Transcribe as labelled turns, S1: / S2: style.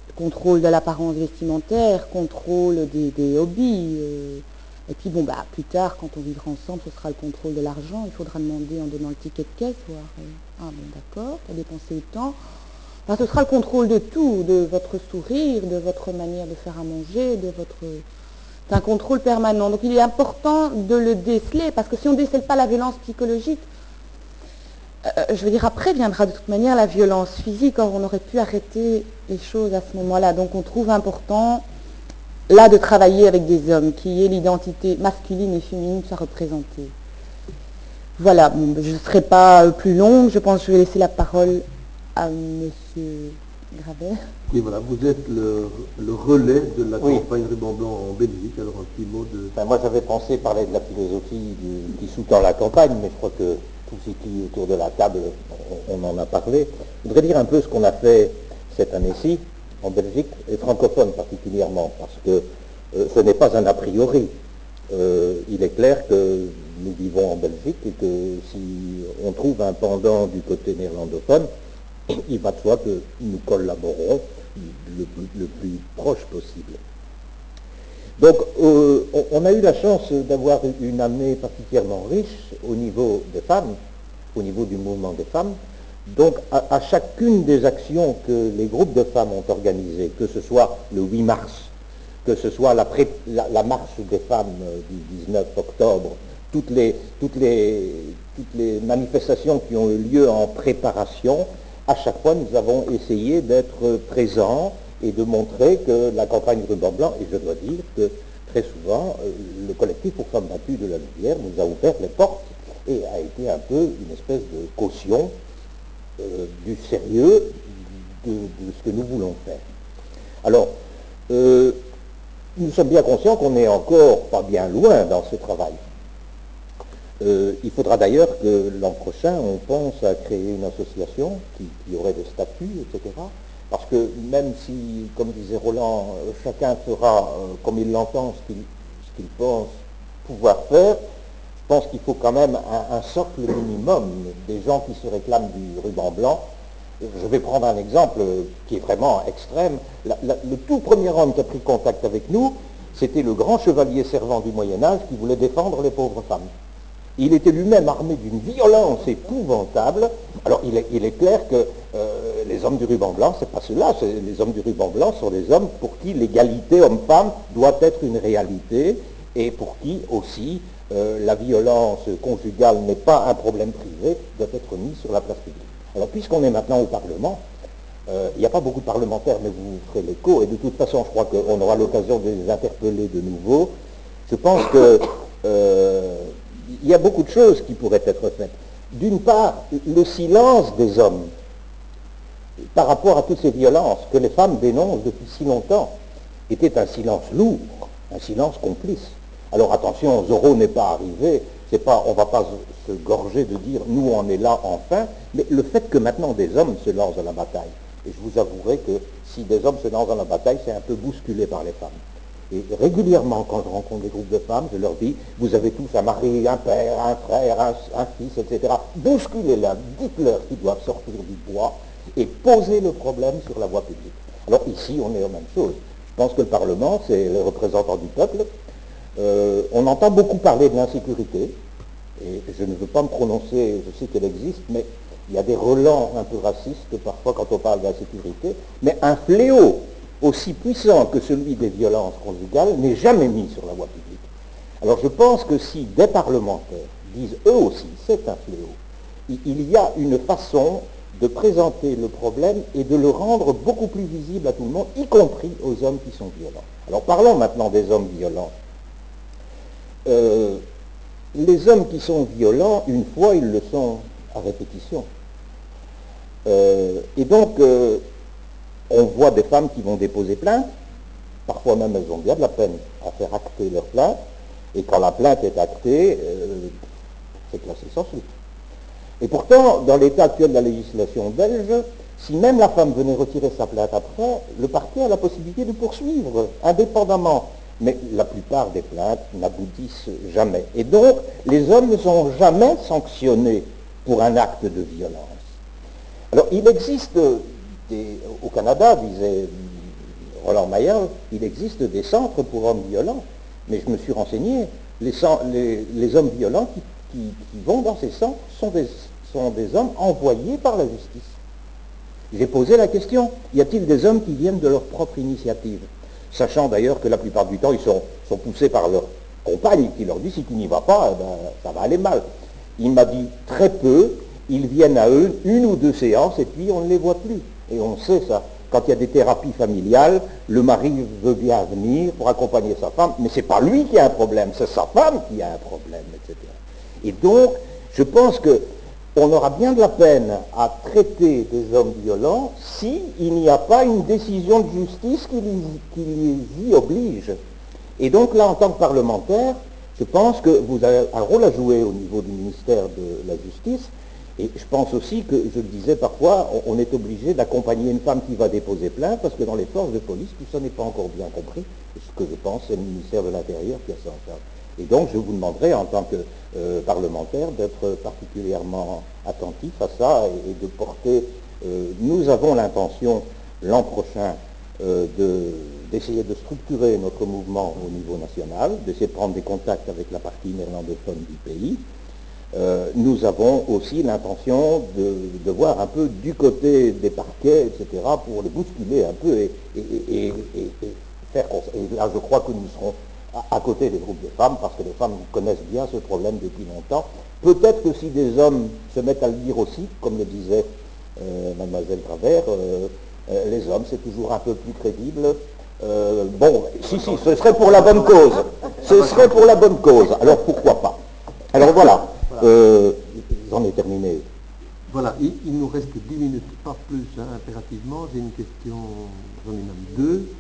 S1: contrôle de l'apparence vestimentaire, contrôle des hobbies. Et puis bon, bah, plus tard, quand on vivra ensemble, ce sera le contrôle de l'argent. Il faudra demander en donnant le ticket de caisse, voir, ah bon d'accord, tu as dépensé autant. Enfin, ce sera le contrôle de tout, de votre sourire, de votre manière de faire à manger, de votre... C'est un contrôle permanent. Donc il est important de le déceler, parce que si on ne décèle pas la violence psychologique, je veux dire, après viendra de toute manière la violence physique. Or, on aurait pu arrêter les choses à ce moment-là. Donc on trouve important, là, de travailler avec des hommes, qui aient l'identité masculine et féminine soit représentée. Voilà, bon, je ne serai pas plus longue. Je pense que je vais laisser la parole à Monsieur Gravet.
S2: Oui, voilà, vous êtes le relais de la campagne Ruban Blanc en Belgique. Alors un petit mot de...
S3: Moi j'avais pensé parler de la philosophie qui sous-tend la campagne, mais je crois que tous ceux qui autour de la table, on en a parlé. Je voudrais dire un peu ce qu'on a fait cette année-ci en Belgique, et francophone particulièrement, parce que ce n'est pas un a priori. Il est clair que nous vivons en Belgique et que si on trouve un pendant du côté néerlandophone, il va de soi que nous collaborons le plus proche possible. Donc, on a eu la chance d'avoir une année particulièrement riche au niveau des femmes, au niveau du mouvement des femmes. Donc, à chacune des actions que les groupes de femmes ont organisées, que ce soit le 8 mars, que ce soit la marche des femmes du 19 octobre, toutes les manifestations qui ont eu lieu en préparation, à chaque fois nous avons essayé d'être présents et de montrer que la campagne Ruban Blanc, et je dois dire que très souvent, le collectif pour femmes battues de la Louvière nous a ouvert les portes et a été un peu une espèce de caution du sérieux de ce que nous voulons faire. Alors, nous sommes bien conscients qu'on n'est encore pas bien loin dans ce travail. Il faudra d'ailleurs que l'an prochain, on pense à créer une association qui aurait des statuts, etc. Parce que même si, comme disait Roland, chacun fera comme il l'entend ce qu'il pense pouvoir faire, je pense qu'il faut quand même un socle minimum des gens qui se réclament du ruban blanc. Je vais prendre un exemple qui est vraiment extrême. Le tout premier homme qui a pris contact avec nous, c'était le grand chevalier servant du Moyen-Âge qui voulait défendre les pauvres femmes. Il était lui-même armé d'une violence épouvantable. Alors il est clair que les hommes du ruban blanc, c'est pas ceux-là. Les hommes du ruban blanc sont des hommes pour qui l'égalité homme-femme doit être une réalité et pour qui aussi la violence conjugale n'est pas un problème privé, doit être mis sur la place publique. Alors puisqu'on est maintenant au Parlement, il n'y a pas beaucoup de parlementaires, mais vous ferez l'écho, et de toute façon je crois qu'on aura l'occasion de les interpeller de nouveau. Je pense que il y a beaucoup de choses qui pourraient être faites. D'une part, le silence des hommes par rapport à toutes ces violences que les femmes dénoncent depuis si longtemps était un silence lourd, un silence complice. Alors attention, Zorro n'est pas arrivé, on ne va pas se gorger de dire nous on est là enfin, mais le fait que maintenant des hommes se lancent dans la bataille, et je vous avouerai que si des hommes se lancent dans la bataille, c'est un peu bousculé par les femmes. Et régulièrement, quand je rencontre des groupes de femmes, je leur dis, vous avez tous un mari, un père, un frère, un fils, etc. Bousculez-les, dites-leur qu'ils doivent sortir du bois et poser le problème sur la voie publique. Alors ici, on est aux mêmes choses. Je pense que le Parlement, c'est le représentant du peuple. On entend beaucoup parler de l'insécurité, et je ne veux pas me prononcer, je sais qu'elle existe, mais il y a des relents un peu racistes parfois quand on parle d'insécurité, mais un fléau aussi puissant que celui des violences conjugales n'est jamais mis sur la voie publique. Alors je pense que si des parlementaires disent eux aussi c'est un fléau, il y a une façon de présenter le problème et de le rendre beaucoup plus visible à tout le monde, y compris aux hommes qui sont violents. Alors parlons maintenant des hommes violents. Les hommes qui sont violents, une fois, ils le sont à répétition. Et donc, on voit des femmes qui vont déposer plainte, parfois même elles ont bien de la peine à faire acter leur plainte, et quand la plainte est actée, c'est classé sans suite. Et pourtant, dans l'état actuel de la législation belge, si même la femme venait retirer sa plainte après, le parquet a la possibilité de poursuivre, indépendamment. Mais la plupart des plaintes n'aboutissent jamais. Et donc, les hommes ne sont jamais sanctionnés pour un acte de violence. Alors, il existe, au Canada, disait Roland Mayer, il existe des centres pour hommes violents, mais je me suis renseigné, les hommes violents qui vont dans ces centres sont des hommes envoyés par la justice. J'ai posé la question, y a-t-il des hommes qui viennent de leur propre initiative? Sachant d'ailleurs que la plupart du temps, ils sont poussés par leur compagne qui leur dit, si tu n'y vas pas, eh ben, ça va aller mal. Il m'a dit très peu, ils viennent à eux une ou deux séances et puis on ne les voit plus. Et on sait ça. Quand il y a des thérapies familiales, le mari veut bien venir pour accompagner sa femme, mais ce n'est pas lui qui a un problème, c'est sa femme qui a un problème, etc. Et donc, je pense qu'on aura bien de la peine à traiter des hommes violents s'il n'y a pas une décision de justice qui les y oblige. Et donc là, en tant que parlementaire, je pense que vous avez un rôle à jouer au niveau du ministère de la Justice. Et je pense aussi que, je le disais parfois, on est obligé d'accompagner une femme qui va déposer plainte, parce que dans les forces de police, tout ça n'est pas encore bien compris. Et ce que je pense, c'est le ministère de l'Intérieur qui a ça en charge. Et donc, je vous demanderai, en tant que parlementaire, d'être particulièrement attentif à ça et de porter... nous avons l'intention, l'an prochain, d'essayer de structurer notre mouvement au niveau national, d'essayer de prendre des contacts avec la partie néerlandophone du pays. Nous avons aussi l'intention de voir un peu du côté des parquets, etc., pour les bousculer un peu et faire... Et là, je crois que nous serons à côté des groupes de femmes, parce que les femmes connaissent bien ce problème depuis longtemps. Peut-être que si des hommes se mettent à le dire aussi, comme le disait mademoiselle Travers, les hommes, c'est toujours un peu plus crédible. Bon, si, ce serait pour la bonne cause. Ce serait pour la bonne cause. Alors pourquoi pas? Alors voilà, j'en ai terminé.
S2: Voilà, il nous reste 10 minutes, pas plus, hein, impérativement. J'ai une question, j'en ai même deux.